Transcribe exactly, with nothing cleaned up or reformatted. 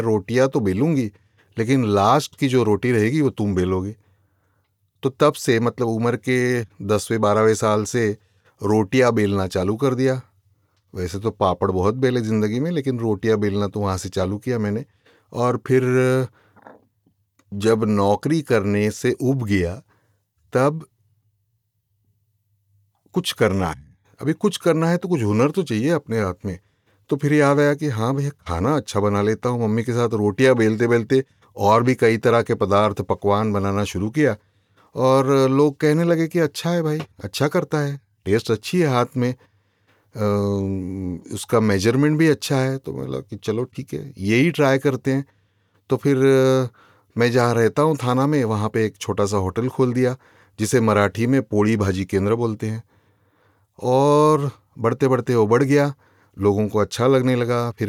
रोटियां तो बेलूंगी, लेकिन लास्ट की जो रोटी रहेगी वो तुम बेलोगे। तो तब से मतलब उम्र के दसवें बारहवें साल से रोटियां बेलना चालू कर दिया। वैसे तो पापड़ बहुत बेले ज़िंदगी में, लेकिन रोटियां बेलना तो वहाँ से चालू किया मैंने। और फिर जब नौकरी करने से उब गया, तब कुछ करना है, अभी कुछ करना है तो कुछ हुनर तो चाहिए अपने हाथ में। तो फिर याद आया कि हाँ भैया, खाना अच्छा बना लेता हूँ। मम्मी के साथ रोटियां बेलते बेलते और भी कई तरह के पदार्थ पकवान बनाना शुरू किया। और लोग कहने लगे कि अच्छा है भाई, अच्छा करता है, टेस्ट अच्छी है हाथ में, अ, उसका मेजरमेंट भी अच्छा है। तो मैं लगा कि चलो ठीक है, यही ट्राई करते हैं। तो फिर अ, मैं जहाँ रहता हूँ थाना में, वहाँ पे एक छोटा सा होटल खोल दिया, जिसे मराठी में पोड़ी भाजी केंद्र बोलते हैं। और बढ़ते बढ़ते वो बढ़ गया, लोगों को अच्छा लगने लगा। फिर